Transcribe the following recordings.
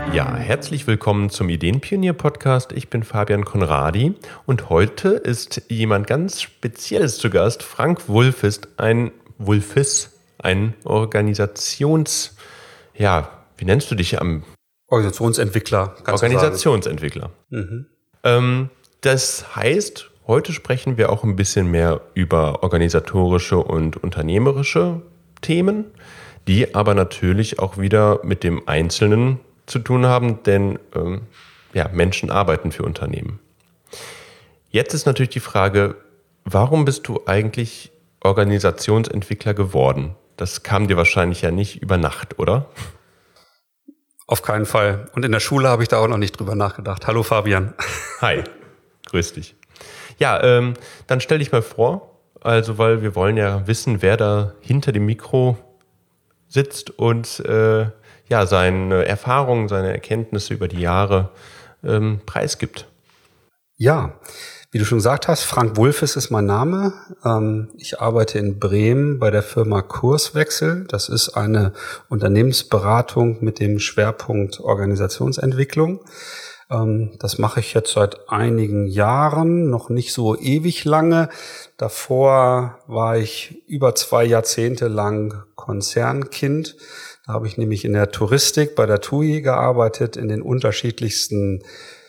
Ja, herzlich willkommen zum Ideenpionier-Podcast. Ich bin Fabian Conradi und heute ist jemand ganz Spezielles zu Gast. Frank Wulff ist ein Organisations... Ja, wie nennst du dich am... Organisationsentwickler. Organisationsentwickler. Das heißt, heute sprechen wir auch ein bisschen mehr über organisatorische und unternehmerische Themen, die aber natürlich auch wieder mit dem Einzelnen zu tun haben, denn Menschen arbeiten für Unternehmen. Jetzt ist natürlich die Frage, warum bist du eigentlich Organisationsentwickler geworden? Das kam dir wahrscheinlich ja nicht über Nacht, oder? Auf keinen Fall. Und in der Schule habe ich da auch noch nicht drüber nachgedacht. Hallo Fabian. Hi, grüß dich. Ja, dann stell dich mal vor, also weil wir wollen ja wissen, wer da hinter dem Mikro sitzt und seine Erfahrungen, seine Erkenntnisse über die Jahre preisgibt. Ja, wie du schon gesagt hast, Frank Wulff ist mein Name. Ich arbeite in Bremen bei der Firma Kurswechsel. Das ist eine Unternehmensberatung mit dem Schwerpunkt Organisationsentwicklung. Das mache ich jetzt seit einigen Jahren, noch nicht so ewig lange. Davor war ich über 2 Jahrzehnte lang Konzernkind. Da habe ich nämlich in der Touristik bei der TUI gearbeitet, in den unterschiedlichsten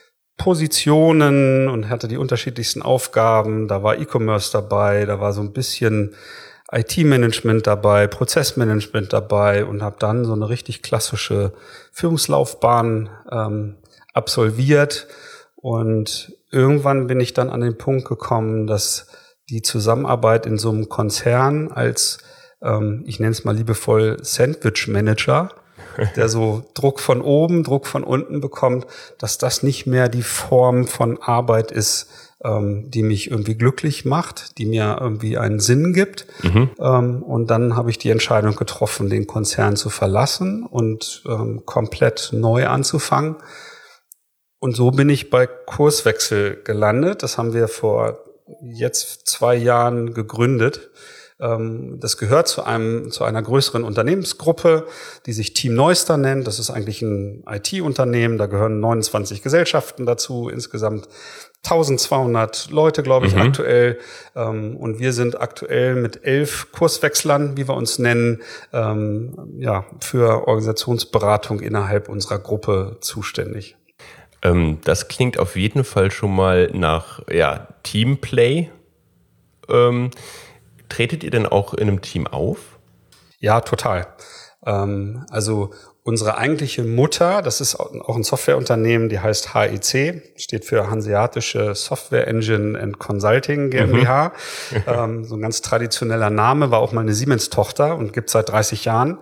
Positionen und hatte die unterschiedlichsten Aufgaben. Da war E-Commerce dabei, da war so ein bisschen IT-Management dabei, Prozessmanagement dabei und habe dann so eine richtig klassische Führungslaufbahn absolviert. Und irgendwann bin ich dann an den Punkt gekommen, dass die Zusammenarbeit in so einem Konzern als, ich nenne es mal liebevoll, Sandwich-Manager, der so Druck von oben, Druck von unten bekommt, dass das nicht mehr die Form von Arbeit ist, die mich irgendwie glücklich macht, die mir irgendwie einen Sinn gibt. Und dann habe ich die Entscheidung getroffen, den Konzern zu verlassen und komplett neu anzufangen. Und so bin ich bei Kurswechsel gelandet. Das haben wir vor jetzt 2 Jahren gegründet. Das gehört zu einer größeren Unternehmensgruppe, die sich Team Neuster nennt. Das ist eigentlich ein IT-Unternehmen. Da gehören 29 Gesellschaften dazu. Insgesamt 1200 Leute, glaube ich, aktuell. Und wir sind aktuell mit 11 Kurswechslern, wie wir uns nennen, für Organisationsberatung innerhalb unserer Gruppe zuständig. Das klingt auf jeden Fall schon mal nach Teamplay. Tretet ihr denn auch in einem Team auf? Ja, total. Also unsere eigentliche Mutter, das ist auch ein Softwareunternehmen, die heißt HEC, steht für Hanseatische Software Engine and Consulting GmbH. So ein ganz traditioneller Name, war auch mal eine Siemens-Tochter und gibt seit 30 Jahren.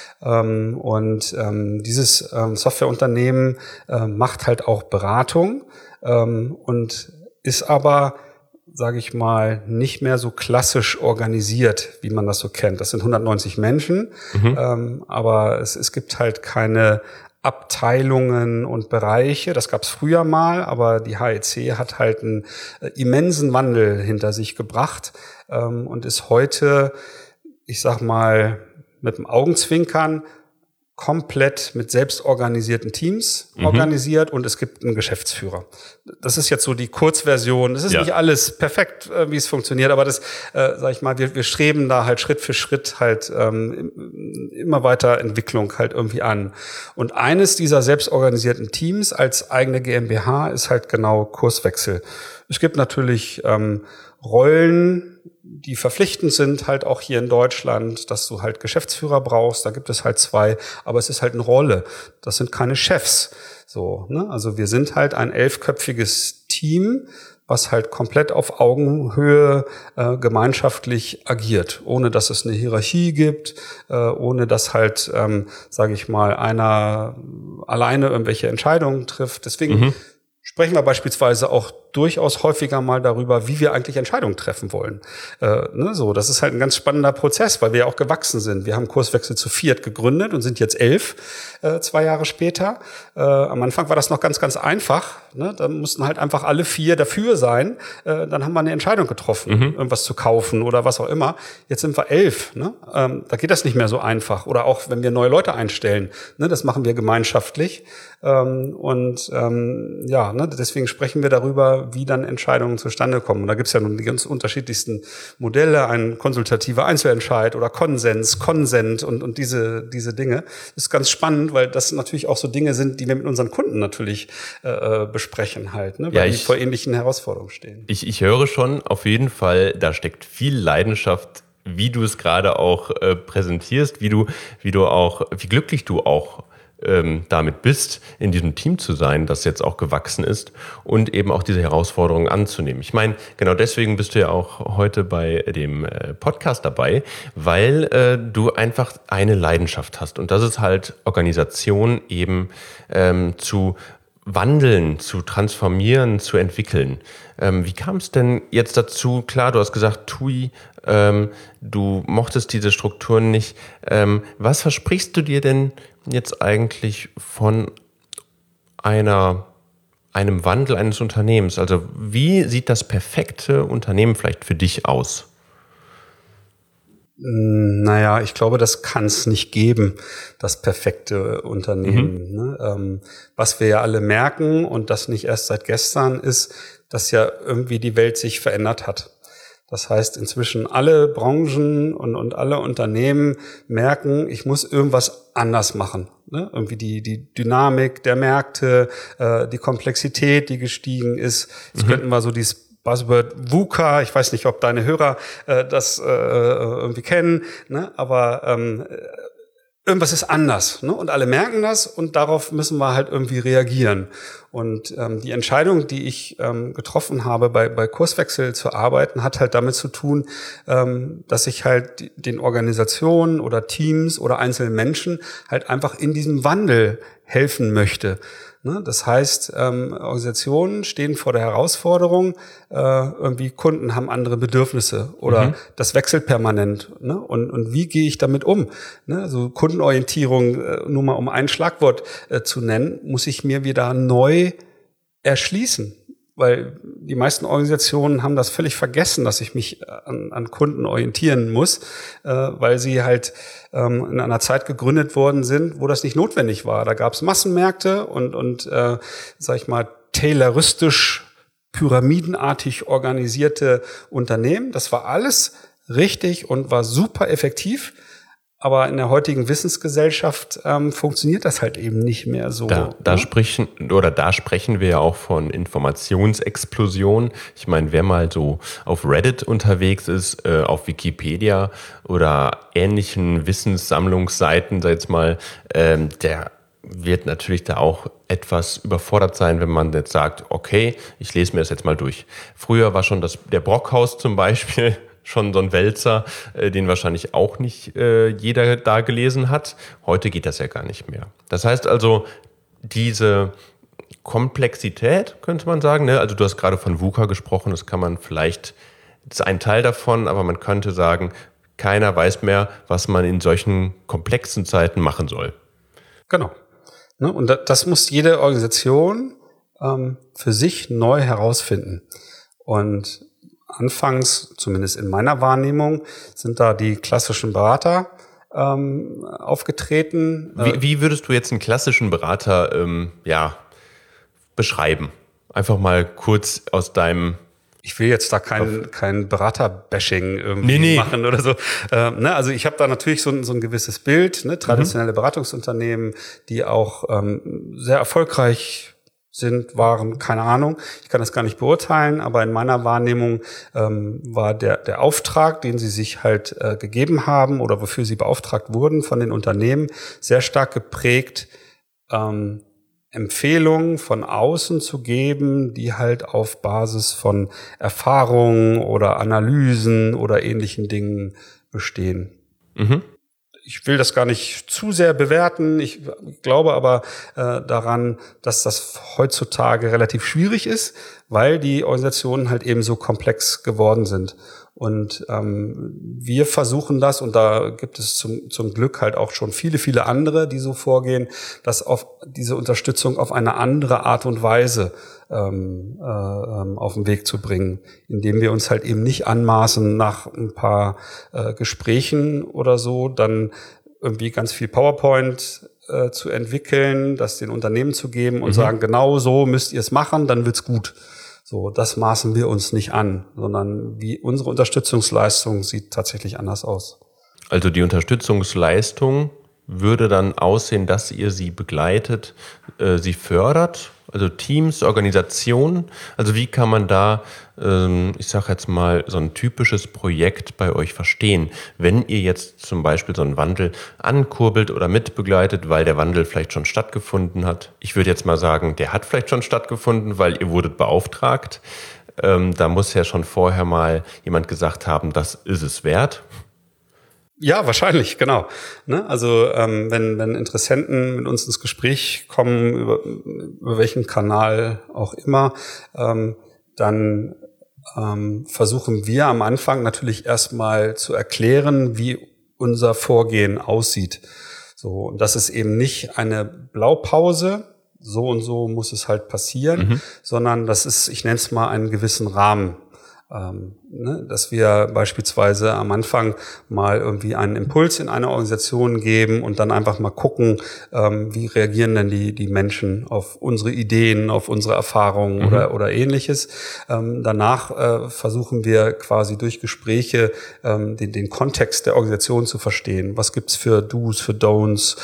Dieses Softwareunternehmen macht halt auch Beratung und ist aber, sage ich mal, nicht mehr so klassisch organisiert, wie man das so kennt. Das sind 190 Menschen, aber es gibt halt keine Abteilungen und Bereiche. Das gab es früher mal, aber die HEC hat halt einen immensen Wandel hinter sich gebracht und ist heute, ich sag mal, mit dem Augenzwinkern komplett mit selbstorganisierten Teams organisiert und es gibt einen Geschäftsführer. Das ist jetzt so die Kurzversion. Es ist nicht alles perfekt, wie es funktioniert, aber das, sag ich mal, wir streben da halt Schritt für Schritt halt immer weiter Entwicklung halt irgendwie an. Und eines dieser selbstorganisierten Teams als eigene GmbH ist halt genau Kurswechsel. Es gibt natürlich Rollen, die verpflichtend sind, halt auch hier in Deutschland, dass du halt Geschäftsführer brauchst. Da gibt es halt 2, aber es ist halt eine Rolle. Das sind keine Chefs. So, ne? Also wir sind halt ein 11-köpfiges Team, was halt komplett auf Augenhöhe gemeinschaftlich agiert, ohne dass es eine Hierarchie gibt, ohne dass halt, sage ich mal, einer alleine irgendwelche Entscheidungen trifft. Deswegen sprechen wir beispielsweise auch durchaus häufiger mal darüber, wie wir eigentlich Entscheidungen treffen wollen. Das ist halt ein ganz spannender Prozess, weil wir ja auch gewachsen sind. Wir haben Kurswechsel zu 4 gegründet und sind jetzt 11, 2 Jahre später. Am Anfang war das noch ganz, ganz einfach. Da mussten halt einfach alle 4 dafür sein. Dann haben wir eine Entscheidung getroffen, irgendwas zu kaufen oder was auch immer. Jetzt sind wir 11. Da geht das nicht mehr so einfach. Oder auch, wenn wir neue Leute einstellen. Das machen wir gemeinschaftlich. Deswegen sprechen wir darüber, wie dann Entscheidungen zustande kommen. Und da gibt's ja nun die ganz unterschiedlichsten Modelle, ein konsultativer Einzelentscheid oder Konsens, Konsent und diese Dinge. Das ist ganz spannend, weil das natürlich auch so Dinge sind, die wir mit unseren Kunden natürlich besprechen halt, weil die vor ähnlichen Herausforderungen stehen. Ich höre schon auf jeden Fall, da steckt viel Leidenschaft, wie du es gerade auch präsentierst, wie glücklich du auch damit bist, in diesem Team zu sein, das jetzt auch gewachsen ist und eben auch diese Herausforderungen anzunehmen. Ich meine, genau deswegen bist du ja auch heute bei dem Podcast dabei, weil du einfach eine Leidenschaft hast und das ist halt Organisation eben zu wandeln, zu transformieren, zu entwickeln. Wie kam es denn jetzt dazu? Klar, du hast gesagt, TUI, du mochtest diese Strukturen nicht. Was versprichst du dir denn jetzt eigentlich von einem Wandel eines Unternehmens? Also wie sieht das perfekte Unternehmen vielleicht für dich aus? Naja, ich glaube, das kann es nicht geben, das perfekte Unternehmen. Was wir ja alle merken und das nicht erst seit gestern ist, dass ja irgendwie die Welt sich verändert hat. Das heißt, inzwischen alle Branchen und alle Unternehmen merken, ich muss irgendwas anders machen. Irgendwie die Dynamik der Märkte, die Komplexität, die gestiegen ist. Jetzt könnten wir so dieses Buzzword VUCA, ich weiß nicht, ob deine Hörer das irgendwie kennen, aber irgendwas ist anders, und alle merken das und darauf müssen wir halt irgendwie reagieren. Und die Entscheidung, die ich getroffen habe, bei Kurswechsel zu arbeiten, hat halt damit zu tun, dass ich halt den Organisationen oder Teams oder einzelnen Menschen halt einfach in diesem Wandel helfen möchte. Das heißt, Organisationen stehen vor der Herausforderung, irgendwie Kunden haben andere Bedürfnisse oder das wechselt permanent. Und wie gehe ich damit um? Also Kundenorientierung, nur mal um ein Schlagwort zu nennen, muss ich mir wieder neu erschließen. Weil die meisten Organisationen haben das völlig vergessen, dass ich mich an Kunden orientieren muss, weil sie halt in einer Zeit gegründet worden sind, wo das nicht notwendig war. Da gab es Massenmärkte und sag ich mal, tayloristisch, pyramidenartig organisierte Unternehmen. Das war alles richtig und war super effektiv. Aber in der heutigen Wissensgesellschaft funktioniert das halt eben nicht mehr so. Da sprechen wir ja auch von Informationsexplosion. Ich meine, wer mal so auf Reddit unterwegs ist, auf Wikipedia oder ähnlichen Wissenssammlungsseiten, sag jetzt mal, der wird natürlich da auch etwas überfordert sein, wenn man jetzt sagt, okay, ich lese mir das jetzt mal durch. Früher war schon der Brockhaus zum Beispiel schon so ein Wälzer, den wahrscheinlich auch nicht jeder da gelesen hat. Heute geht das ja gar nicht mehr. Das heißt also, diese Komplexität, könnte man sagen, also du hast gerade von VUCA gesprochen, das ist ein Teil davon, aber man könnte sagen, keiner weiß mehr, was man in solchen komplexen Zeiten machen soll. Genau. Und das muss jede Organisation für sich neu herausfinden. Und anfangs, zumindest in meiner Wahrnehmung, sind da die klassischen Berater aufgetreten. Wie würdest du jetzt einen klassischen Berater beschreiben? Einfach mal kurz aus deinem... Ich will jetzt da kein Berater-Bashing irgendwie machen oder so. Also ich habe da natürlich so ein gewisses Bild, traditionelle Beratungsunternehmen, die auch sehr erfolgreich waren, keine Ahnung. Ich kann das gar nicht beurteilen, aber in meiner Wahrnehmung war der Auftrag, den sie sich halt gegeben haben oder wofür sie beauftragt wurden von den Unternehmen, sehr stark geprägt, Empfehlungen von außen zu geben, die halt auf Basis von Erfahrungen oder Analysen oder ähnlichen Dingen bestehen. ich will das gar nicht zu sehr bewerten. Ich glaube aber daran, dass das heutzutage relativ schwierig ist, weil die Organisationen halt eben so komplex geworden sind. Und wir versuchen das, und da gibt es zum Glück halt auch schon viele, viele andere, die so vorgehen, dass auf diese Unterstützung auf eine andere Art und Weise auf den Weg zu bringen, indem wir uns halt eben nicht anmaßen, nach ein paar Gesprächen oder so dann irgendwie ganz viel PowerPoint zu entwickeln, das den Unternehmen zu geben und sagen, genau so müsst ihr es machen, dann wird's gut. So, das maßen wir uns nicht an, sondern unsere Unterstützungsleistung sieht tatsächlich anders aus. Also die Unterstützungsleistung würde dann aussehen, dass ihr sie begleitet, sie fördert, also Teams, Organisationen. Also wie kann man da, ich sage jetzt mal, so ein typisches Projekt bei euch verstehen, wenn ihr jetzt zum Beispiel so einen Wandel ankurbelt oder mitbegleitet, weil der Wandel vielleicht schon stattgefunden hat. Ich würde jetzt mal sagen, der hat vielleicht schon stattgefunden, weil ihr wurdet beauftragt. Da muss ja schon vorher mal jemand gesagt haben, das ist es wert. Ja, wahrscheinlich, genau. Ne? Also wenn Interessenten mit uns ins Gespräch kommen, über welchen Kanal auch immer, dann versuchen wir am Anfang natürlich erstmal zu erklären, wie unser Vorgehen aussieht. So, und das ist eben nicht eine Blaupause, so und so muss es halt passieren, sondern das ist, ich nenne es mal, einen gewissen Rahmen. Dass wir beispielsweise am Anfang mal irgendwie einen Impuls in eine Organisation geben und dann einfach mal gucken, wie reagieren denn die Menschen auf unsere Ideen, auf unsere Erfahrungen oder Ähnliches. Danach versuchen wir quasi durch Gespräche den Kontext der Organisation zu verstehen. Was gibt's für Do's, für Don'ts?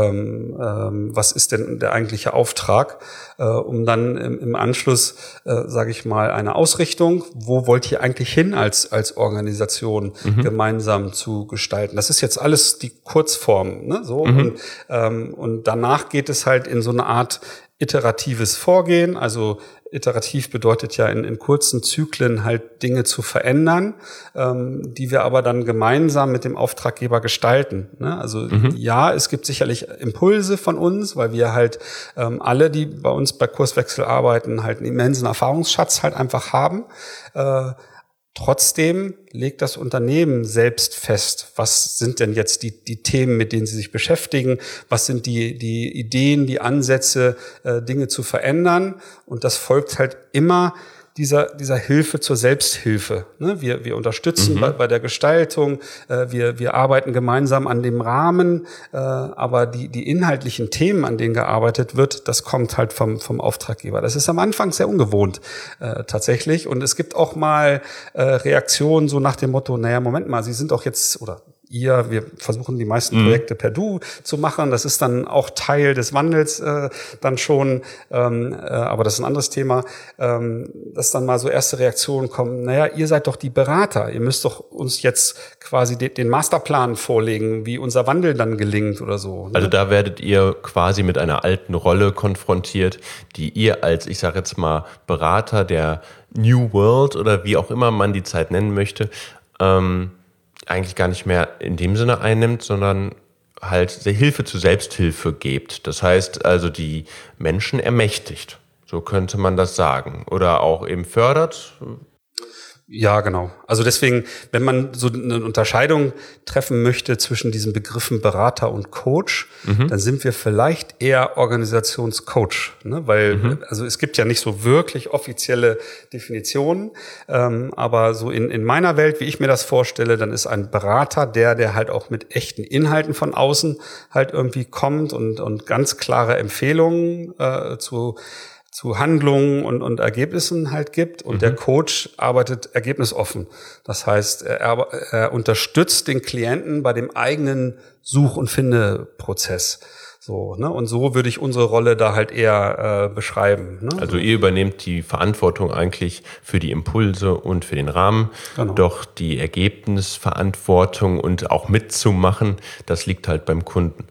Was ist denn der eigentliche Auftrag? Um dann im Anschluss, sage ich mal, eine Ausrichtung, wo wollt ihr eigentlich hin als Organisation gemeinsam zu gestalten. Das ist jetzt alles die Kurzform, ne? So und danach geht es halt in so eine Art iteratives Vorgehen. Also iterativ bedeutet ja in kurzen Zyklen halt Dinge zu verändern, die wir aber dann gemeinsam mit dem Auftraggeber gestalten. Ne? Also ja, es gibt sicherlich Impulse von uns, weil wir halt alle, die bei uns bei Kurswechsel arbeiten, halt einen immensen Erfahrungsschatz halt einfach haben. Trotzdem legt das Unternehmen selbst fest, was sind denn jetzt die Themen, mit denen sie sich beschäftigen, was sind die Ideen, die Ansätze, Dinge zu verändern. Und das folgt halt immer dieser Hilfe zur Selbsthilfe. Ne? Wir unterstützen bei der Gestaltung, wir arbeiten gemeinsam an dem Rahmen, aber die inhaltlichen Themen, an denen gearbeitet wird, das kommt halt vom Auftraggeber. Das ist am Anfang sehr ungewohnt tatsächlich. Und es gibt auch mal Reaktionen so nach dem Motto, naja, Moment mal, Sie sind doch jetzt, oder wir versuchen die meisten Projekte per Du zu machen. Das ist dann auch Teil des Wandels dann schon, aber das ist ein anderes Thema, dass dann mal so erste Reaktionen kommen, naja, ihr seid doch die Berater, ihr müsst doch uns jetzt quasi den Masterplan vorlegen, wie unser Wandel dann gelingt oder so. Ne? Also da werdet ihr quasi mit einer alten Rolle konfrontiert, die ihr als, ich sage jetzt mal, Berater der New World oder wie auch immer man die Zeit nennen möchte, eigentlich gar nicht mehr in dem Sinne einnimmt, sondern halt Hilfe zur Selbsthilfe gibt. Das heißt also, die Menschen ermächtigt. So könnte man das sagen. Oder auch eben fördert. Ja, genau. Also deswegen, wenn man so eine Unterscheidung treffen möchte zwischen diesen Begriffen Berater und Coach, dann sind wir vielleicht eher Organisationscoach, ne? Weil also es gibt ja nicht so wirklich offizielle Definitionen, aber so in meiner Welt, wie ich mir das vorstelle, dann ist ein Berater der halt auch mit echten Inhalten von außen halt irgendwie kommt und ganz klare Empfehlungen zu Handlungen und Ergebnissen halt gibt. Und der Coach arbeitet ergebnisoffen. Das heißt, er unterstützt den Klienten bei dem eigenen Such- und Findeprozess. So, ne? Und so würde ich unsere Rolle da halt eher beschreiben. Ne? Also ihr übernehmt die Verantwortung eigentlich für die Impulse und für den Rahmen. Genau. Doch die Ergebnisverantwortung und auch mitzumachen, das liegt halt beim Kunden.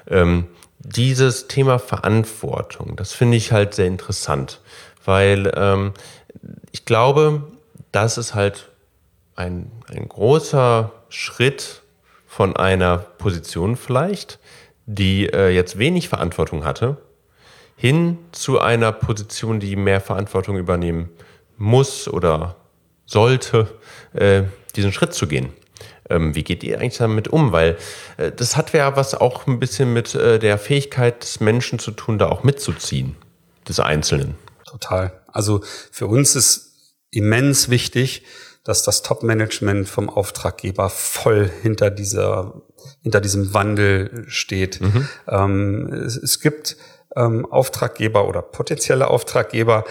Dieses Thema Verantwortung, das finde ich halt sehr interessant, weil ich glaube, das ist halt ein großer Schritt von einer Position vielleicht, die jetzt wenig Verantwortung hatte, hin zu einer Position, die mehr Verantwortung übernehmen muss oder sollte, diesen Schritt zu gehen. Wie geht ihr eigentlich damit um? Weil das hat ja was auch ein bisschen mit der Fähigkeit des Menschen zu tun, da auch mitzuziehen, des Einzelnen. Total. Also für uns ist immens wichtig, dass das Top-Management vom Auftraggeber voll hinter diesem Wandel steht. Es gibt Auftraggeber oder potenzielle Auftraggeber,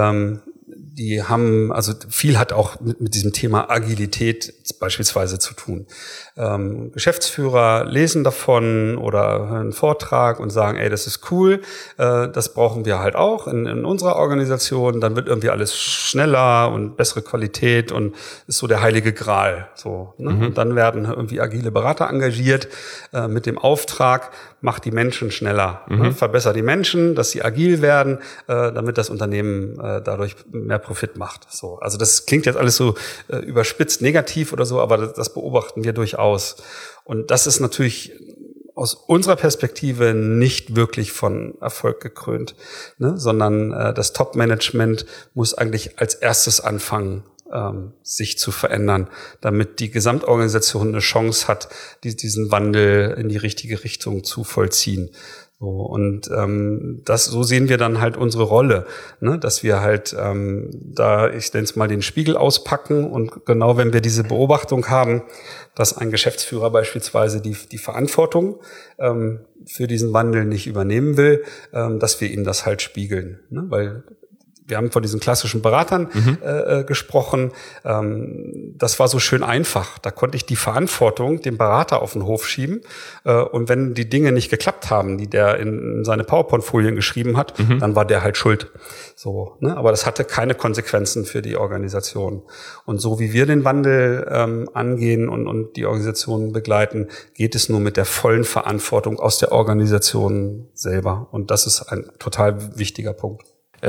die haben, also viel hat auch mit diesem Thema Agilität beispielsweise zu tun. Geschäftsführer lesen davon oder hören einen Vortrag und sagen, ey, das ist cool, das brauchen wir halt auch in unserer Organisation, dann wird irgendwie alles schneller und bessere Qualität und ist so der heilige Gral. So, ne? Und dann werden irgendwie agile Berater engagiert mit dem Auftrag, macht die Menschen schneller, ne? Verbessert die Menschen, dass sie agil werden, damit das Unternehmen dadurch mehr Profit macht. So, also das klingt jetzt alles so überspitzt negativ oder so, aber das beobachten wir durchaus. Und das ist natürlich aus unserer Perspektive nicht wirklich von Erfolg gekrönt, ne? Sondern das Top-Management muss eigentlich als erstes anfangen, sich zu verändern, damit die Gesamtorganisation eine Chance hat, diesen Wandel in die richtige Richtung zu vollziehen. So, und so sehen wir dann halt unsere Rolle, ne? Dass wir halt ich nenne es mal, den Spiegel auspacken und genau wenn wir diese Beobachtung haben, dass ein Geschäftsführer beispielsweise die Verantwortung für diesen Wandel nicht übernehmen will, dass wir ihm das halt spiegeln, ne? Weil wir haben von diesen klassischen Beratern gesprochen. Das war so schön einfach. Da konnte ich die Verantwortung dem Berater auf den Hof schieben. Und wenn die Dinge nicht geklappt haben, die der in seine PowerPoint-Folien geschrieben hat, dann war der halt schuld. So, ne? Aber das hatte keine Konsequenzen für die Organisation. Und so wie wir den Wandel angehen und die Organisation begleiten, geht es nur mit der vollen Verantwortung aus der Organisation selber. Und das ist ein total wichtiger Punkt.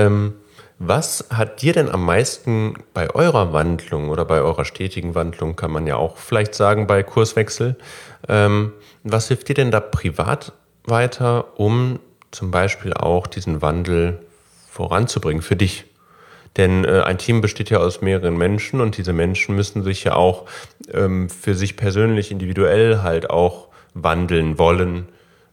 Was hat dir denn am meisten bei eurer Wandlung oder bei eurer stetigen Wandlung, kann man ja auch vielleicht sagen, bei Kurswechsel, was hilft dir denn da privat weiter, um zum Beispiel auch diesen Wandel voranzubringen für dich? Denn ein Team besteht ja aus mehreren Menschen und diese Menschen müssen sich ja auch für sich persönlich, individuell halt auch wandeln wollen,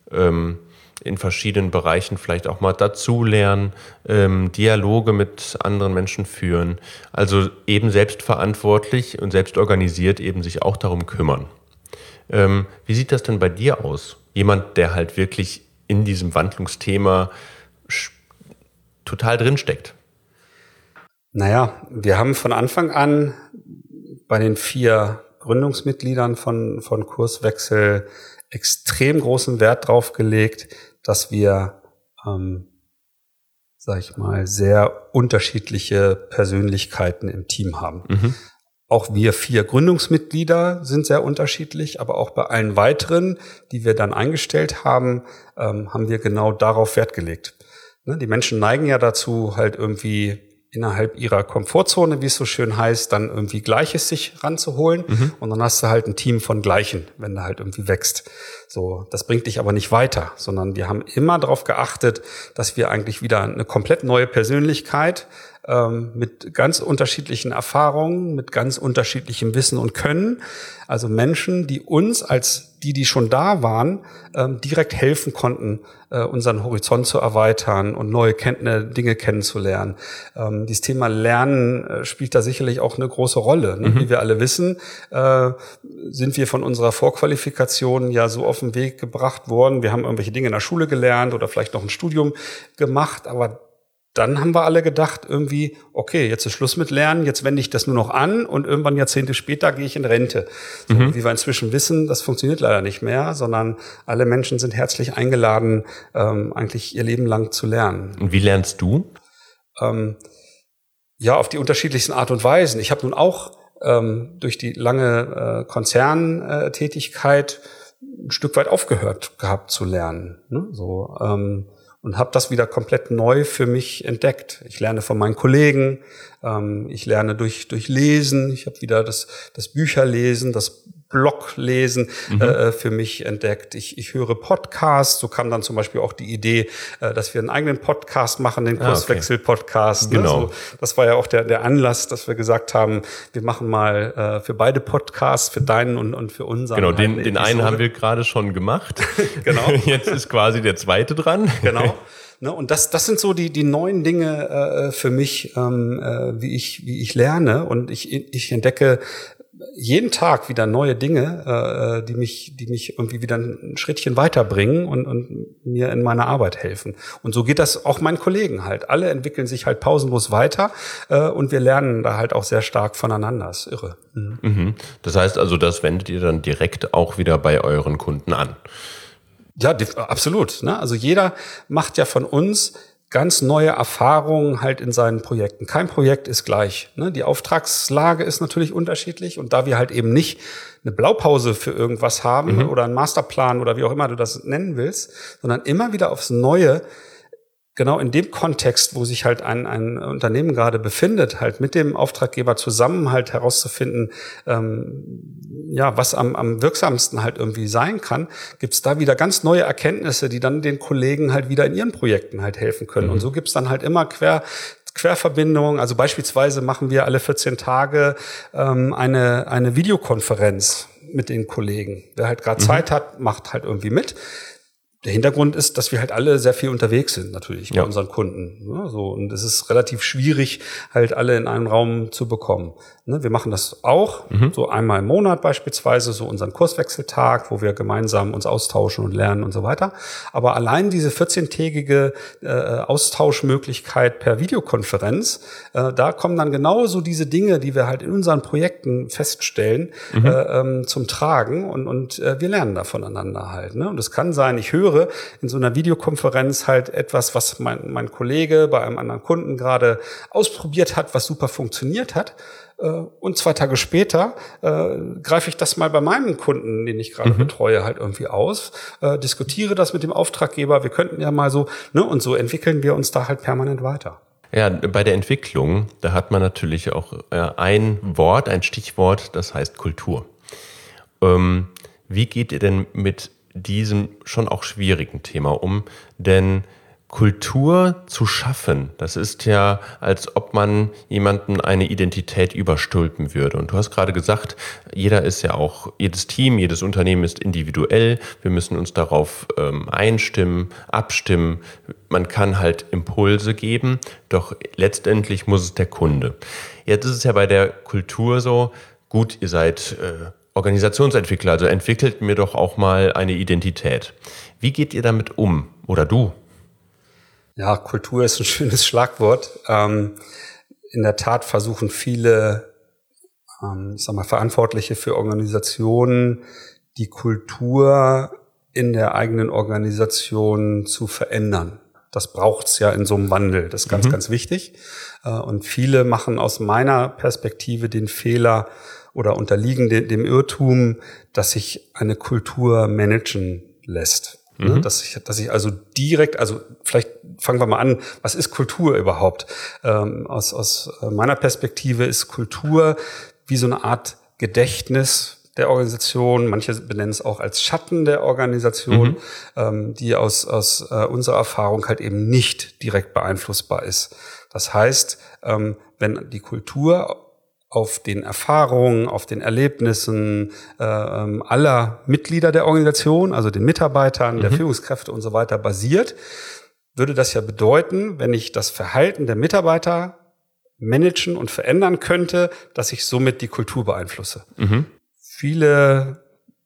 in verschiedenen Bereichen vielleicht auch mal dazulernen, Dialoge mit anderen Menschen führen. Also eben selbstverantwortlich und selbstorganisiert eben sich auch darum kümmern. Wie sieht das denn bei dir aus? Jemand, der halt wirklich in diesem Wandlungsthema total drinsteckt. Naja, wir haben von Anfang an bei den 4 Gründungsmitgliedern von Kurswechsel extrem großen Wert drauf gelegt, dass wir, sag ich mal, sehr unterschiedliche Persönlichkeiten im Team haben. Auch wir 4 Gründungsmitglieder sind sehr unterschiedlich, aber auch bei allen weiteren, die wir dann eingestellt haben, haben wir genau darauf Wert gelegt. Ne, die Menschen neigen ja dazu, halt irgendwie innerhalb ihrer Komfortzone, wie es so schön heißt, dann irgendwie Gleiches sich ranzuholen. Und dann hast du halt ein Team von Gleichen, wenn du halt irgendwie wächst. So, das bringt dich aber nicht weiter, sondern wir haben immer darauf geachtet, dass wir eigentlich wieder eine komplett neue Persönlichkeit mit ganz unterschiedlichen Erfahrungen, mit ganz unterschiedlichem Wissen und Können. Also Menschen, die uns als die schon da waren, direkt helfen konnten, unseren Horizont zu erweitern und neue Dinge kennenzulernen. Dieses Thema Lernen spielt da sicherlich auch eine große Rolle. Ne? Wie wir alle wissen, sind wir von unserer Vorqualifikation ja so auf den Weg gebracht worden. Wir haben irgendwelche Dinge in der Schule gelernt oder vielleicht noch ein Studium gemacht, aber dann haben wir alle gedacht irgendwie, okay, jetzt ist Schluss mit Lernen, jetzt wende ich das nur noch an und irgendwann Jahrzehnte später gehe ich in Rente. So, wie wir inzwischen wissen, das funktioniert leider nicht mehr, sondern alle Menschen sind herzlich eingeladen, eigentlich ihr Leben lang zu lernen. Und wie lernst du? Ja, auf die unterschiedlichsten Art und Weisen. Ich habe nun auch durch die lange Konzerntätigkeit ein Stück weit aufgehört gehabt zu lernen. Ne? So, und habe das wieder komplett neu für mich entdeckt. Ich lerne von meinen Kollegen, ich lerne durch Lesen, ich habe wieder das Bücherlesen, das Blog lesen für mich entdeckt. Ich höre Podcasts. So kam dann zum Beispiel auch die Idee, dass wir einen eigenen Podcast machen, den Kurswechsel-Podcast. Genau. Ne? So, das war ja auch der Anlass, dass wir gesagt haben, wir machen mal für beide Podcasts, für deinen und für unseren. Genau, den einen haben wir gerade schon gemacht. Genau. Jetzt ist quasi der zweite dran. Genau. Ne, und das sind so die neuen Dinge für mich, wie ich lerne. Und ich entdecke jeden Tag wieder neue Dinge, die mich irgendwie wieder ein Schrittchen weiterbringen und mir in meiner Arbeit helfen. Und so geht das auch meinen Kollegen halt. Alle entwickeln sich halt pausenlos weiter und wir lernen da halt auch sehr stark voneinander. Das ist irre. Mhm. Das heißt also, das wendet ihr dann direkt auch wieder bei euren Kunden an? Ja, absolut. Ne? Also jeder macht ja von uns ganz neue Erfahrungen halt in seinen Projekten. Kein Projekt ist gleich. Ne? Die Auftragslage ist natürlich unterschiedlich und da wir halt eben nicht eine Blaupause für irgendwas haben oder einen Masterplan oder wie auch immer du das nennen willst, sondern immer wieder aufs Neue, genau in dem Kontext, wo sich halt ein Unternehmen gerade befindet, halt mit dem Auftraggeber zusammen halt herauszufinden, was am wirksamsten halt irgendwie sein kann, gibt's da wieder ganz neue Erkenntnisse, die dann den Kollegen halt wieder in ihren Projekten halt helfen können. Und so gibt's dann halt immer Querverbindungen. Also beispielsweise machen wir alle 14 Tage eine Videokonferenz mit den Kollegen. Wer halt gerade Zeit hat, macht halt irgendwie mit. Der Hintergrund ist, dass wir halt alle sehr viel unterwegs sind, natürlich, bei unseren Kunden. Ja, so, und es ist relativ schwierig, halt alle in einen Raum zu bekommen. Ne, wir machen das auch, so einmal im Monat beispielsweise, so unseren Kurswechseltag, wo wir gemeinsam uns austauschen und lernen und so weiter. Aber allein diese 14-tägige Austauschmöglichkeit per Videokonferenz, da kommen dann genauso diese Dinge, die wir halt in unseren Projekten feststellen, zum Tragen und wir lernen da voneinander halt. Ne? Und es kann sein, ich höre in so einer Videokonferenz halt etwas, was mein Kollege bei einem anderen Kunden gerade ausprobiert hat, was super funktioniert hat. Und 2 Tage später greife ich das mal bei meinem Kunden, den ich gerade betreue, halt irgendwie aus, diskutiere das mit dem Auftraggeber. Wir könnten ja mal so, ne, und so entwickeln wir uns da halt permanent weiter. Ja, bei der Entwicklung, da hat man natürlich auch ein Stichwort, das heißt Kultur. Wie geht ihr denn mit diesem schon auch schwierigen Thema um? Denn Kultur zu schaffen, das ist ja, als ob man jemanden eine Identität überstülpen würde. Und du hast gerade gesagt, jedes Team, jedes Unternehmen ist individuell. Wir müssen uns darauf einstimmen, abstimmen. Man kann halt Impulse geben, doch letztendlich muss es der Kunde. Jetzt ist es ja bei der Kultur so, gut, ihr seid Organisationsentwickler, also entwickelt mir doch auch mal eine Identität. Wie geht ihr damit um? Oder du? Ja, Kultur ist ein schönes Schlagwort. In der Tat versuchen viele, Verantwortliche für Organisationen, die Kultur in der eigenen Organisation zu verändern. Das braucht's ja in so einem Wandel. Das ist ganz, ganz wichtig. Und viele machen aus meiner Perspektive den Fehler, oder unterliegen dem Irrtum, dass sich eine Kultur managen lässt. Ne? Dass ich also direkt, also vielleicht fangen wir mal an, was ist Kultur überhaupt? Aus meiner Perspektive ist Kultur wie so eine Art Gedächtnis der Organisation, manche benennen es auch als Schatten der Organisation, die aus unserer Erfahrung halt eben nicht direkt beeinflussbar ist. Das heißt, wenn die Kultur auf den Erfahrungen, auf den Erlebnissen aller Mitglieder der Organisation, also den Mitarbeitern, der Führungskräfte und so weiter basiert, würde das ja bedeuten, wenn ich das Verhalten der Mitarbeiter managen und verändern könnte, dass ich somit die Kultur beeinflusse. Viele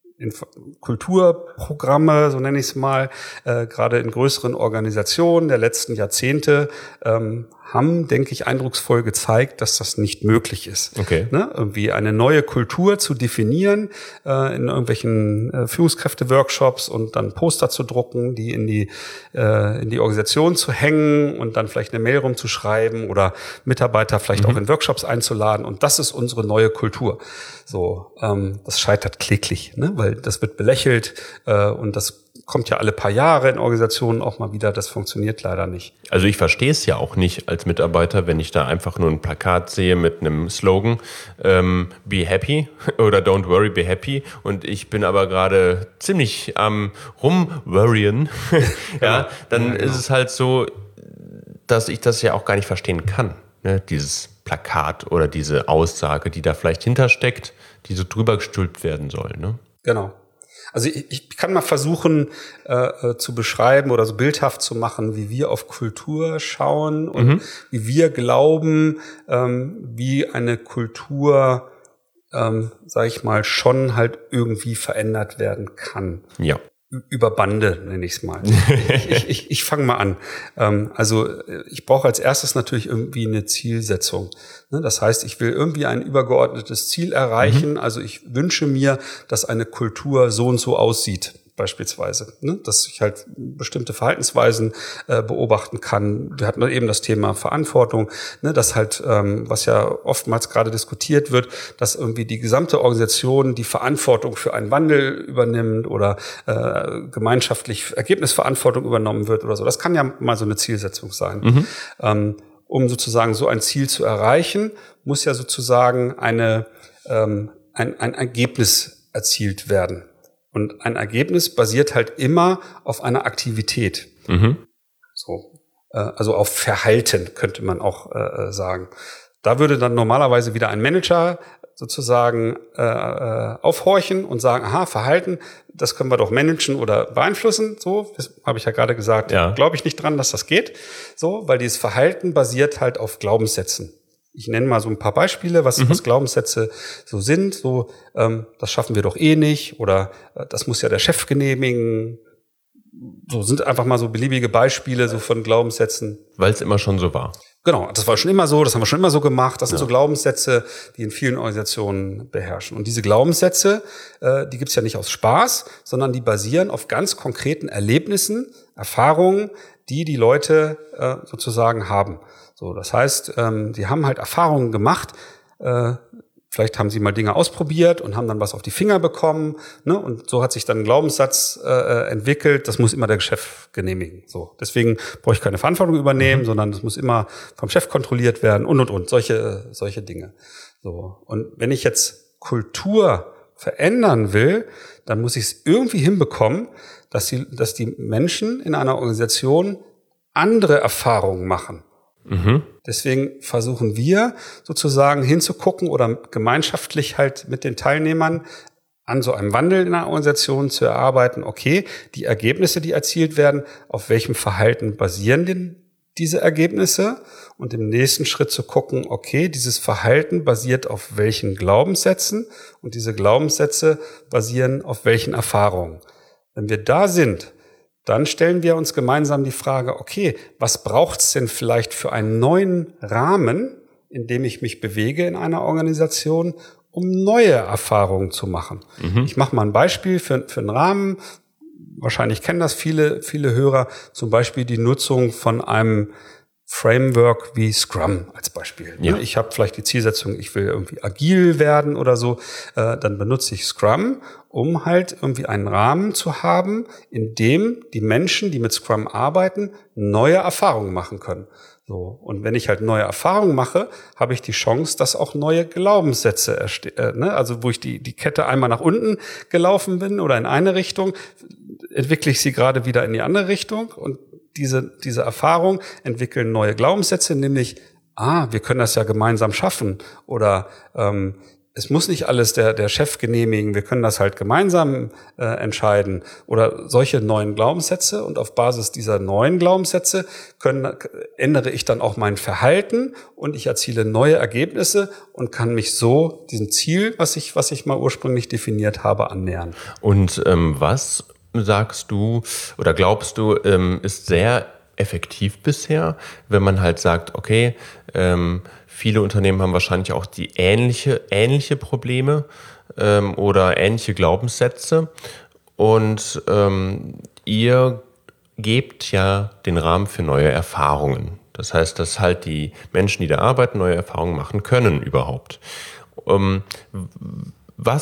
Kulturprogramme, so nenne ich es mal, gerade in größeren Organisationen der letzten Jahrzehnte haben, denke ich, eindrucksvoll gezeigt, dass das nicht möglich ist. Okay. Ne? Irgendwie eine neue Kultur zu definieren, in irgendwelchen Führungskräfte-Workshops und dann Poster zu drucken, die in die Organisation zu hängen und dann vielleicht eine Mail rumzuschreiben oder Mitarbeiter vielleicht auch in Workshops einzuladen. Und das ist unsere neue Kultur. So, das scheitert kläglich, ne? Weil das wird belächelt und das kommt ja alle paar Jahre in Organisationen auch mal wieder, das funktioniert leider nicht. Also ich verstehe es ja auch nicht als Mitarbeiter, wenn ich da einfach nur ein Plakat sehe mit einem Slogan, be happy oder don't worry, be happy, und ich bin aber gerade ziemlich am rumworryen, ja, dann ist es halt so, dass ich das ja auch gar nicht verstehen kann, ne? Dieses Plakat oder diese Aussage, die da vielleicht hintersteckt, die so drüber gestülpt werden soll, ne? Genau. Also ich kann mal versuchen zu beschreiben oder so bildhaft zu machen, wie wir auf Kultur schauen und wie wir glauben, wie eine Kultur, sag ich mal, schon halt irgendwie verändert werden kann. Ja. Über Bande, nenne ich es mal. Ich fange mal an. Also ich brauche als erstes natürlich irgendwie eine Zielsetzung. Das heißt, ich will irgendwie ein übergeordnetes Ziel erreichen. Also ich wünsche mir, dass eine Kultur so und so aussieht, beispielsweise. Dass ich halt bestimmte Verhaltensweisen beobachten kann. Wir hatten eben das Thema Verantwortung, dass halt, was ja oftmals gerade diskutiert wird, dass irgendwie die gesamte Organisation die Verantwortung für einen Wandel übernimmt oder gemeinschaftlich Ergebnisverantwortung übernommen wird oder so. Das kann ja mal so eine Zielsetzung sein. Um sozusagen so ein Ziel zu erreichen, muss ja sozusagen ein Ergebnis erzielt werden. Und ein Ergebnis basiert halt immer auf einer Aktivität. So, also auf Verhalten könnte man auch sagen. Da würde dann normalerweise wieder ein Manager sozusagen aufhorchen und sagen, aha, Verhalten, das können wir doch managen oder beeinflussen. So, das habe ich ja gerade gesagt. Ja. Glaube ich nicht dran, dass das geht. So, weil dieses Verhalten basiert halt auf Glaubenssätzen. Ich nenne mal so ein paar Beispiele, was Glaubenssätze so sind. So, das schaffen wir doch eh nicht, oder das muss ja der Chef genehmigen. So sind einfach mal so beliebige Beispiele so von Glaubenssätzen. Weil es immer schon so war. Genau, das war schon immer so, das haben wir schon immer so gemacht. Das sind so Glaubenssätze, die in vielen Organisationen beherrschen. Und diese Glaubenssätze, die gibt's ja nicht aus Spaß, sondern die basieren auf ganz konkreten Erlebnissen, Erfahrungen, die Leute sozusagen haben. So, das heißt, die haben halt Erfahrungen gemacht. Vielleicht haben sie mal Dinge ausprobiert und haben dann was auf die Finger bekommen, ne? Und so hat sich dann ein Glaubenssatz entwickelt, das muss immer der Chef genehmigen. So, deswegen brauche ich keine Verantwortung übernehmen, sondern das muss immer vom Chef kontrolliert werden und. Solche Dinge. So, und wenn ich jetzt Kultur verändern will, dann muss ich es irgendwie hinbekommen, dass die Menschen in einer Organisation andere Erfahrungen machen. Deswegen versuchen wir sozusagen hinzugucken oder gemeinschaftlich halt mit den Teilnehmern an so einem Wandel in einer Organisation zu erarbeiten, okay, die Ergebnisse, die erzielt werden, auf welchem Verhalten basieren denn diese Ergebnisse? Und im nächsten Schritt zu gucken, okay, dieses Verhalten basiert auf welchen Glaubenssätzen und diese Glaubenssätze basieren auf welchen Erfahrungen. Wenn wir da sind, dann stellen wir uns gemeinsam die Frage, okay, was braucht's denn vielleicht für einen neuen Rahmen, in dem ich mich bewege in einer Organisation, um neue Erfahrungen zu machen? Ich mache mal ein Beispiel für einen Rahmen. Wahrscheinlich kennen das viele Hörer, zum Beispiel die Nutzung von einem Framework wie Scrum als Beispiel. Ja. Ich habe vielleicht die Zielsetzung, ich will irgendwie agil werden oder so, dann benutze ich Scrum, um halt irgendwie einen Rahmen zu haben, in dem die Menschen, die mit Scrum arbeiten, neue Erfahrungen machen können. So. Und wenn ich halt neue Erfahrungen mache, habe ich die Chance, dass auch neue Glaubenssätze also wo ich die Kette einmal nach unten gelaufen bin oder in eine Richtung, entwickle ich sie gerade wieder in die andere Richtung, und diese Erfahrung entwickeln neue Glaubenssätze, nämlich, wir können das ja gemeinsam schaffen, oder es muss nicht alles der Chef genehmigen, wir können das halt gemeinsam entscheiden, oder solche neuen Glaubenssätze, und auf Basis dieser neuen Glaubenssätze ändere ich dann auch mein Verhalten und ich erziele neue Ergebnisse und kann mich so diesem Ziel, was ich mal ursprünglich definiert habe, annähern. Und was sagst du oder glaubst du, ist sehr effektiv bisher, wenn man halt sagt, okay, viele Unternehmen haben wahrscheinlich auch die ähnliche Probleme oder ähnliche Glaubenssätze, und ihr gebt ja den Rahmen für neue Erfahrungen. Das heißt, dass halt die Menschen, die da arbeiten, neue Erfahrungen machen können überhaupt. Was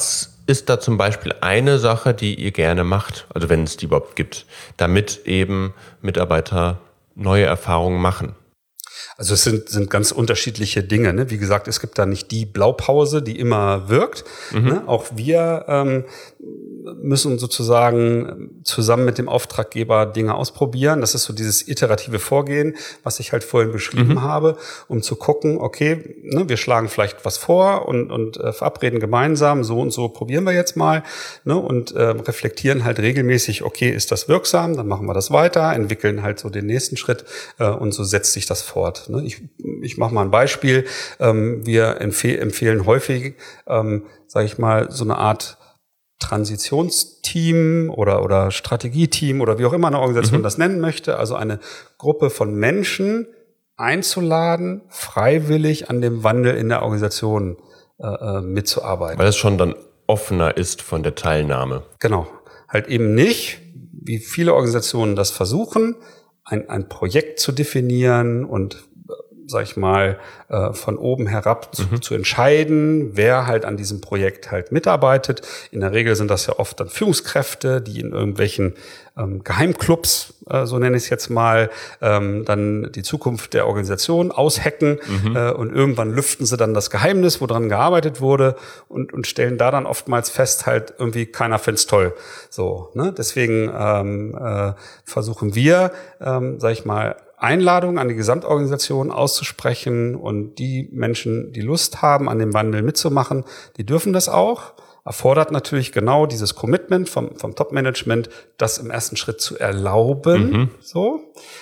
ist da zum Beispiel eine Sache, die ihr gerne macht, also wenn es die überhaupt gibt, damit eben Mitarbeiter neue Erfahrungen machen? Also es sind ganz unterschiedliche Dinge. Ne? Wie gesagt, es gibt da nicht die Blaupause, die immer wirkt. Ne? Auch wir müssen sozusagen zusammen mit dem Auftraggeber Dinge ausprobieren. Das ist so dieses iterative Vorgehen, was ich halt vorhin beschrieben habe, um zu gucken, okay, ne, wir schlagen vielleicht was vor und verabreden gemeinsam, so und so probieren wir jetzt mal, ne, und reflektieren halt regelmäßig, okay, ist das wirksam, dann machen wir das weiter, entwickeln halt so den nächsten Schritt und so setzt sich das fort. Ne? Ich mache mal ein Beispiel. Wir empfehlen häufig, sage ich mal, so eine Art Transitionsteam oder Strategieteam oder wie auch immer eine Organisation das nennen möchte, also eine Gruppe von Menschen einzuladen, freiwillig an dem Wandel in der Organisation mitzuarbeiten. Weil es schon dann offener ist von der Teilnahme. Genau. Halt eben nicht, wie viele Organisationen das versuchen, ein Projekt zu definieren und sag ich mal, von oben herab zu entscheiden, wer halt an diesem Projekt halt mitarbeitet. In der Regel sind das ja oft dann Führungskräfte, die in irgendwelchen Geheimclubs, so nenne ich es jetzt mal, dann die Zukunft der Organisation aushacken und irgendwann lüften sie dann das Geheimnis, woran gearbeitet wurde und stellen da dann oftmals fest, halt irgendwie keiner find's toll. So, ne? Deswegen versuchen wir, sag ich mal, Einladungen an die Gesamtorganisation auszusprechen und die Menschen, die Lust haben, an dem Wandel mitzumachen, die dürfen das auch. Erfordert natürlich genau dieses Commitment vom Top-Management, das im ersten Schritt zu erlauben. So.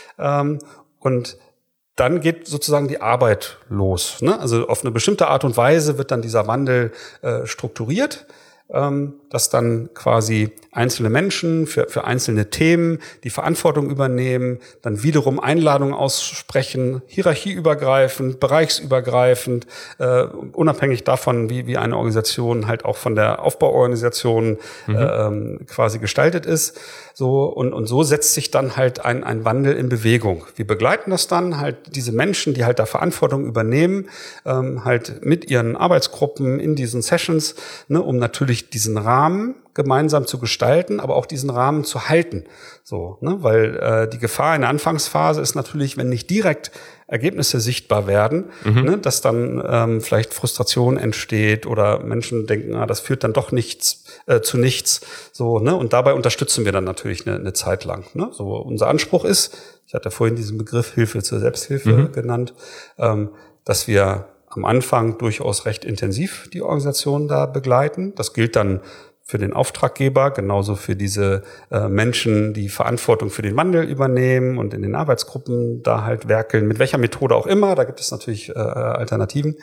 Und dann geht sozusagen die Arbeit los. Ne? Also auf eine bestimmte Art und Weise wird dann dieser Wandel strukturiert, dass dann quasi einzelne Menschen für einzelne Themen die Verantwortung übernehmen, dann wiederum Einladungen aussprechen, hierarchieübergreifend, bereichsübergreifend, unabhängig davon, wie eine Organisation halt auch von der Aufbauorganisation quasi gestaltet ist. So, und so setzt sich dann halt ein Wandel in Bewegung. Wir begleiten das dann halt, diese Menschen, die halt da Verantwortung übernehmen, halt mit ihren Arbeitsgruppen in diesen Sessions, ne, um natürlich diesen Rahmen gemeinsam zu gestalten, aber auch diesen Rahmen zu halten. So, ne, weil die Gefahr in der Anfangsphase ist natürlich, wenn nicht direkt Ergebnisse sichtbar werden, ne, dass dann vielleicht Frustration entsteht oder Menschen denken, das führt dann doch zu nichts. So, ne, und dabei unterstützen wir dann natürlich eine Zeit lang. Ne? So, unser Anspruch ist, ich hatte vorhin diesen Begriff Hilfe zur Selbsthilfe genannt, dass wir am Anfang durchaus recht intensiv die Organisation da begleiten. Das gilt dann für den Auftraggeber, genauso für diese Menschen, die Verantwortung für den Wandel übernehmen und in den Arbeitsgruppen da halt werkeln, mit welcher Methode auch immer. Da gibt es natürlich Alternativen.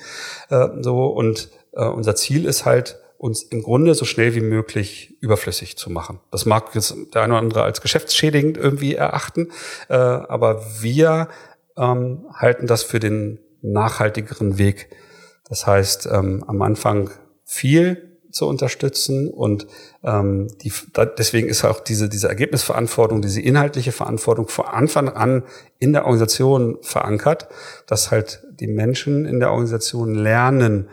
Und unser Ziel ist halt, uns im Grunde so schnell wie möglich überflüssig zu machen. Das mag jetzt der eine oder andere als geschäftsschädigend irgendwie erachten, aber wir halten das für den nachhaltigeren Weg. Das heißt, am Anfang viel zu unterstützen und deswegen ist auch diese Ergebnisverantwortung, diese inhaltliche Verantwortung von Anfang an in der Organisation verankert, dass halt die Menschen in der Organisation lernen,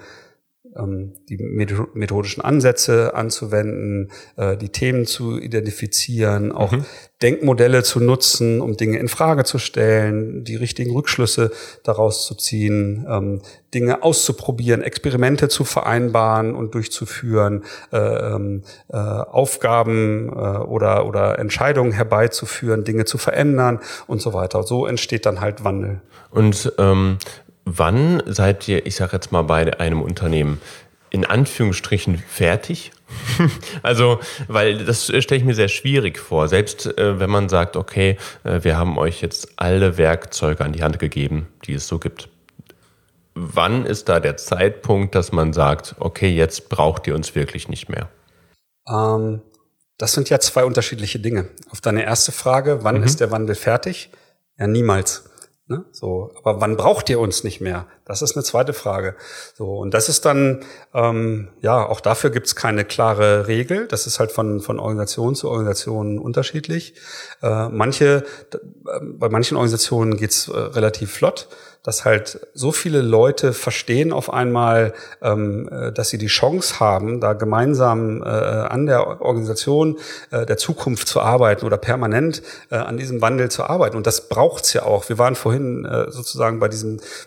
die methodischen Ansätze anzuwenden, die Themen zu identifizieren, auch Denkmodelle zu nutzen, um Dinge in Frage zu stellen, die richtigen Rückschlüsse daraus zu ziehen, Dinge auszuprobieren, Experimente zu vereinbaren und durchzuführen, Aufgaben oder Entscheidungen herbeizuführen, Dinge zu verändern und so weiter. So entsteht dann halt Wandel. Und wann seid ihr, ich sage jetzt mal bei einem Unternehmen, in Anführungsstrichen fertig? Also, weil das stelle ich mir sehr schwierig vor. Selbst wenn man sagt, okay, wir haben euch jetzt alle Werkzeuge an die Hand gegeben, die es so gibt. Wann ist da der Zeitpunkt, dass man sagt, okay, jetzt braucht ihr uns wirklich nicht mehr? Das sind ja zwei unterschiedliche Dinge. Auf deine erste Frage, wann ist der Wandel fertig? Ja, niemals. Ne? So, aber wann braucht ihr uns nicht mehr? Das ist eine zweite Frage. So, und das ist dann, auch dafür gibt's keine klare Regel. Das ist halt von Organisation zu Organisation unterschiedlich. Bei manchen Organisationen geht's relativ flott. dass halt so viele Leute verstehen auf einmal, dass sie die Chance haben, da gemeinsam an der Organisation der Zukunft zu arbeiten oder permanent an diesem Wandel zu arbeiten. Und das braucht's ja auch. Wir waren vorhin sozusagen bei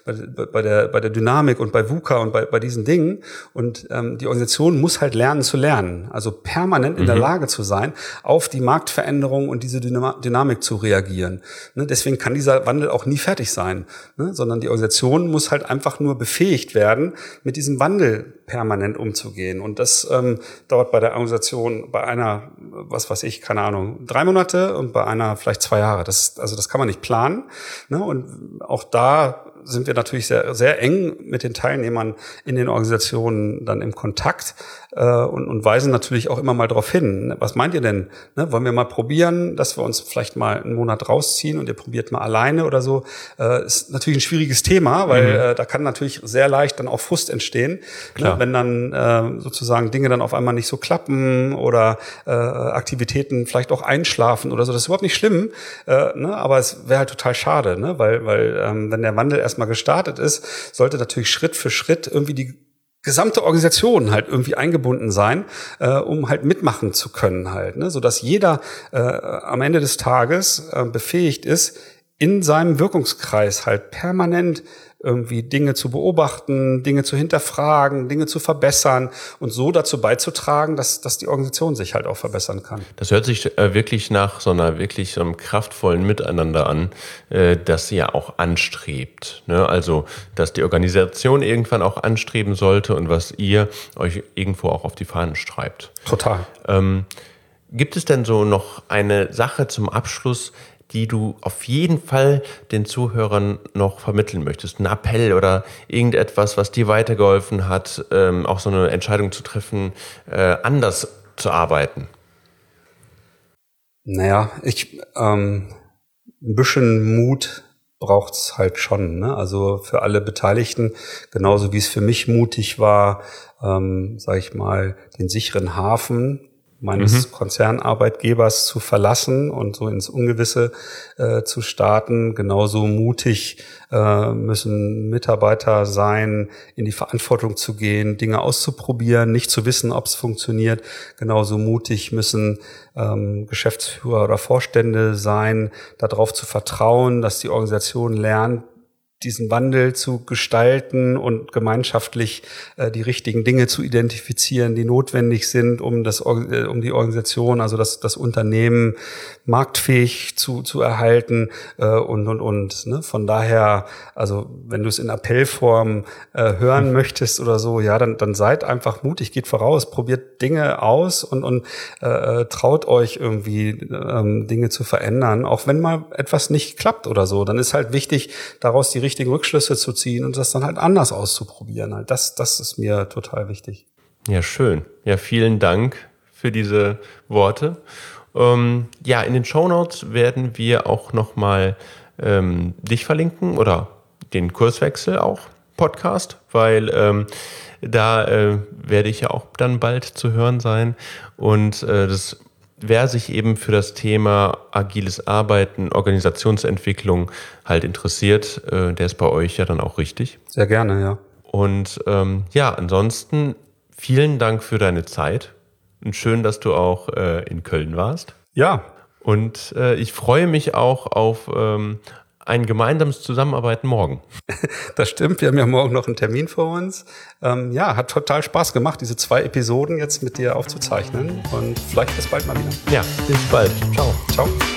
der Dynamik und bei VUCA und bei diesen Dingen. Und die Organisation muss halt lernen zu lernen. Also permanent in der Lage zu sein, auf die Marktveränderung und diese Dynamik zu reagieren. Ne? Deswegen kann dieser Wandel auch nie fertig sein, ne? Sondern die Organisation muss halt einfach nur befähigt werden, mit diesem Wandel permanent umzugehen. Und das dauert bei der Organisation bei einer, was weiß ich, keine Ahnung, 3 Monate und bei einer vielleicht 2 Jahre. Das kann man nicht planen. Ne? Und auch da sind wir natürlich sehr, sehr eng mit den Teilnehmern in den Organisationen dann im Kontakt und weisen natürlich auch immer mal darauf hin. Was meint ihr denn? Ne? Wollen wir mal probieren, dass wir uns vielleicht mal einen Monat rausziehen und ihr probiert mal alleine oder so? Ist natürlich ein schwieriges Thema, weil da kann natürlich sehr leicht dann auch Frust entstehen, ne? Wenn dann sozusagen Dinge dann auf einmal nicht so klappen oder Aktivitäten vielleicht auch einschlafen oder so. Das ist überhaupt nicht schlimm, ne? Aber es wäre halt total schade, ne? Weil wenn der Wandel erstmal gestartet ist, sollte natürlich Schritt für Schritt irgendwie die gesamte Organisation halt irgendwie eingebunden sein, um halt mitmachen zu können halt, ne? Sodass jeder am Ende des Tages befähigt ist, in seinem Wirkungskreis halt permanent irgendwie Dinge zu beobachten, Dinge zu hinterfragen, Dinge zu verbessern und so dazu beizutragen, dass die Organisation sich halt auch verbessern kann. Das hört sich wirklich nach so einem kraftvollen Miteinander an, das sie ja auch anstrebt. Ne? Also, dass die Organisation irgendwann auch anstreben sollte und was ihr euch irgendwo auch auf die Fahnen schreibt. Total. Gibt es denn so noch eine Sache zum Abschluss, die du auf jeden Fall den Zuhörern noch vermitteln möchtest? Ein Appell oder irgendetwas, was dir weitergeholfen hat, auch so eine Entscheidung zu treffen, anders zu arbeiten? Naja, ein bisschen Mut braucht's halt schon, ne? Also für alle Beteiligten, genauso wie es für mich mutig war, sag ich mal, den sicheren Hafen meines Konzernarbeitgebers zu verlassen und so ins Ungewisse zu starten. Genauso mutig müssen Mitarbeiter sein, in die Verantwortung zu gehen, Dinge auszuprobieren, nicht zu wissen, ob es funktioniert. Genauso mutig müssen Geschäftsführer oder Vorstände sein, darauf zu vertrauen, dass die Organisation lernt, diesen Wandel zu gestalten und gemeinschaftlich die richtigen Dinge zu identifizieren, die notwendig sind, um die Organisation, also das Unternehmen marktfähig zu erhalten und. Ne? Von daher, also wenn du es in Appellform hören möchtest oder so, ja, dann seid einfach mutig, geht voraus, probiert Dinge aus und traut euch irgendwie Dinge zu verändern, auch wenn mal etwas nicht klappt oder so. Dann ist halt wichtig, daraus die richtigen Rückschlüsse zu ziehen und das dann halt anders auszuprobieren. Halt. Das ist mir total wichtig. Ja, schön. Ja, vielen Dank für diese Worte. Ja, in den Shownotes werden wir auch nochmal dich verlinken oder den Kurswechsel auch, Podcast, weil da werde ich ja auch dann bald zu hören sein und wer sich eben für das Thema agiles Arbeiten, Organisationsentwicklung halt interessiert, der ist bei euch ja dann auch richtig. Sehr gerne, ja. Und ja, ansonsten vielen Dank für deine Zeit und schön, dass du auch in Köln warst. Ja. Und ich freue mich auch auf ein gemeinsames Zusammenarbeiten morgen. Das stimmt, wir haben ja morgen noch einen Termin vor uns. Ja, hat total Spaß gemacht, diese 2 Episoden jetzt mit dir aufzuzeichnen und vielleicht bis bald mal wieder. Ja, bis bald. Ciao. Ciao.